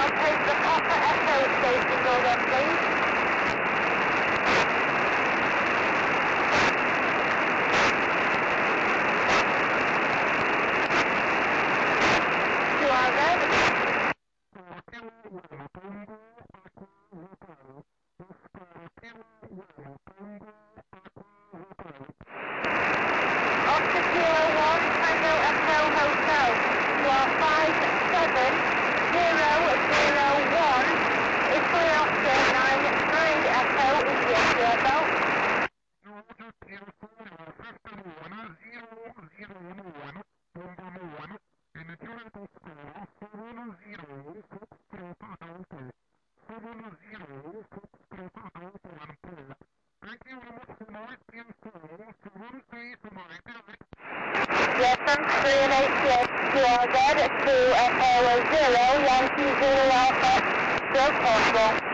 I'll take the Papa Echo station door then, please. You are ready. Oscar Kilo 1, Tango Echo Hotel. You are 57001. Italy Oscar 93 Echo India Sierra. Yes, I'm 3 and 8, yes, you are good to Echo 0, Yankee Zulu Alpha, still possible.